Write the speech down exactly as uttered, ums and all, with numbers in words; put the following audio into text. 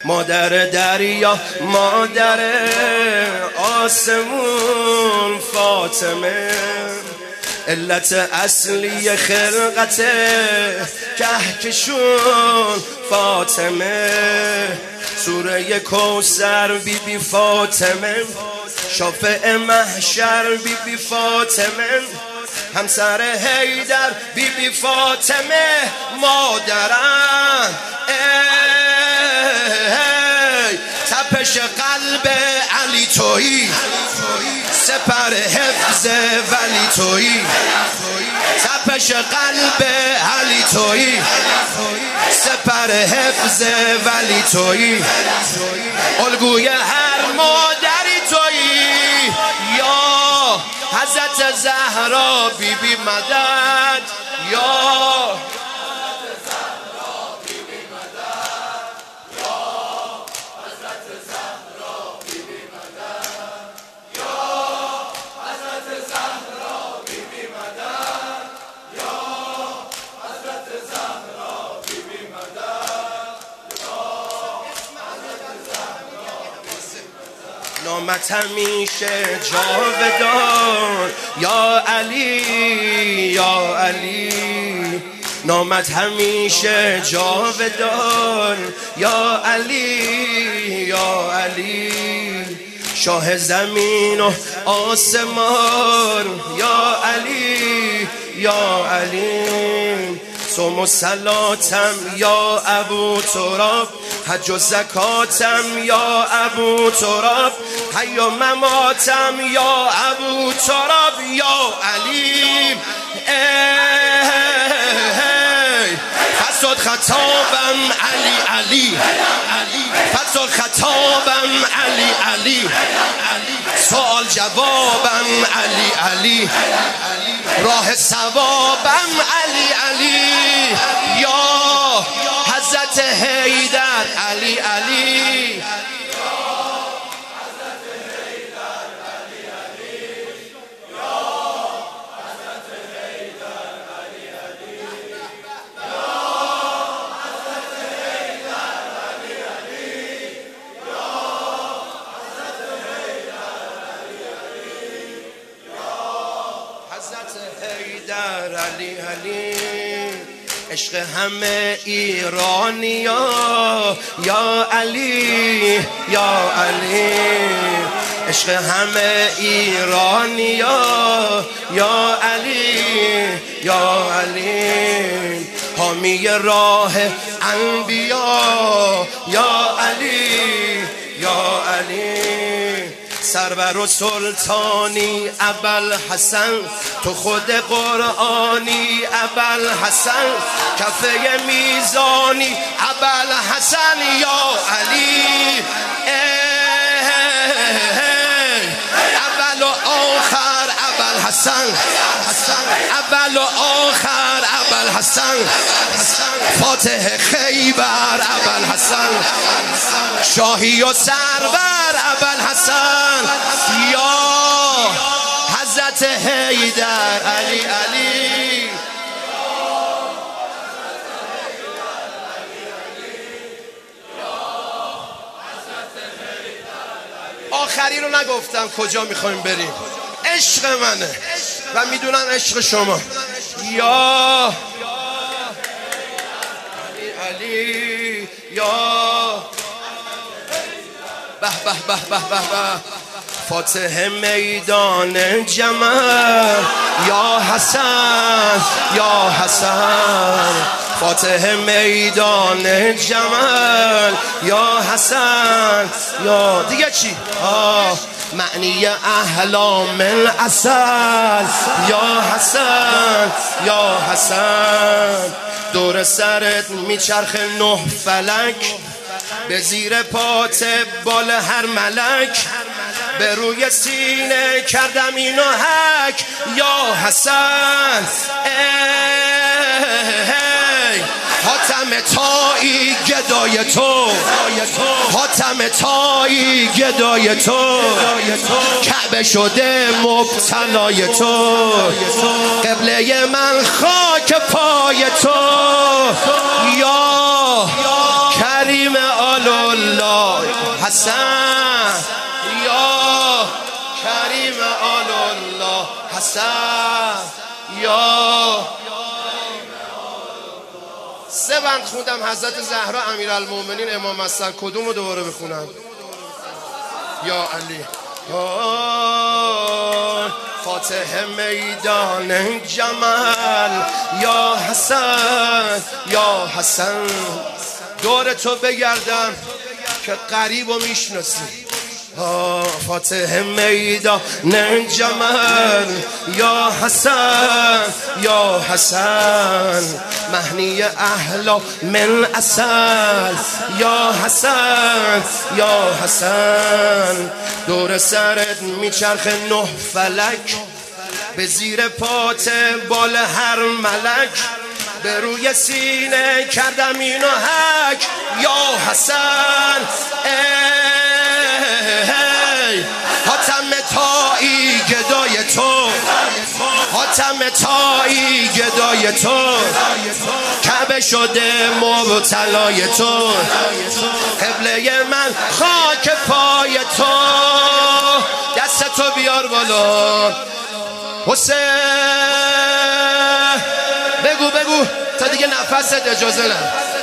مادر دریا مادر آسمون فاطمه، علت اصلی خلقت کهکشون فاطمه، سوره کوثر بی بی فاطمه، شافع محشر بی بی فاطمه، همسر حیدر بی بی فاطمه، مادرم تپش قلب علی تویی، سپر حفظ ولی تویی، تپش قلب علی تویی، سپر حفظ ولی تویی، الگوی هر مادری تویی، یا حضرت زهرا بی بی مدد، یا نامت همیشه جاودان، یا علی یا علی، نامت همیشه جاودان، یا علی یا علی، شاه زمین و آسمان، یا علی یا علی، صوم و صلاتم یا ابو تراب، حج و زکاتم یا ابو تراب، حی و مماتم یا ابو تراب، یا علی فصل خطابم علی علی، فصل خطابم علی علی، سوال جوابم علی علی، راه ثوابم علی علی، یا حضرت حیدر علی علی، حیدر علی علی، عشق همه ایرانیا، یا علی یا علی، عشق همه ایرانیا، یا علی یا علی، حامی راه انبیا، یا علی یا علی، سرور و سلطانی ابوالحسن، تو خود قرآنی ابوالحسن، کفه میزانی ابوالحسن، یا علی اول و آخر ابوالحسن، اول و آخر ابوالحسن، فاتح خیبر ابوالحسن، شاهی و سرور ابوالحسن، یا حضرت حیدر علی علی، آخری رو نگفتم کجا میخوایم بریم، عشق منه و میدونم عشق شما، یا علی یا به به به به به به، فاتح میدان جمل، یا حسن یا حسن، فاتح میدان جمل، یا حسن یا دیگه چی؟ آه معنی احلام العسل، یا حسن یا حسن، دور سرت میچرخ نه فلک، به زیر پات بال هر ملک، به روی سینه کردم اینو حک، یا حسن ای حاتم تایی گدای تو، حاتم تایی گدای تو، کعبه شده مبتلای تو، قبله من خاک پای تو، یا کریم آل الله حسن یا کریم آل الله حسن یا سه بند خوندم حضرت زهرا امیرالمومنین امام حسن. کدومو دوباره بخونم؟ یا علی فاتح میدان جمال یا حسن یا حسن. دور تو بگردم که قریب و میشناسی. فاتح میدان جمال یا حسن یا حسن مهنی اهلا من اصل یا حسن یا حسن. دور سرت میچرخ نه فلک به زیر پات بال هر ملک. به روی سینه کردم اینو حک یا حسن. ای حاتم تایی گدای تو، حاتم تایی گدای تو، کعبه شده مبتلای تو، قبله من خاک پای تو. دست تو بیار بالا حسین، بگو بگو تا دیگه نفست اجازه نه.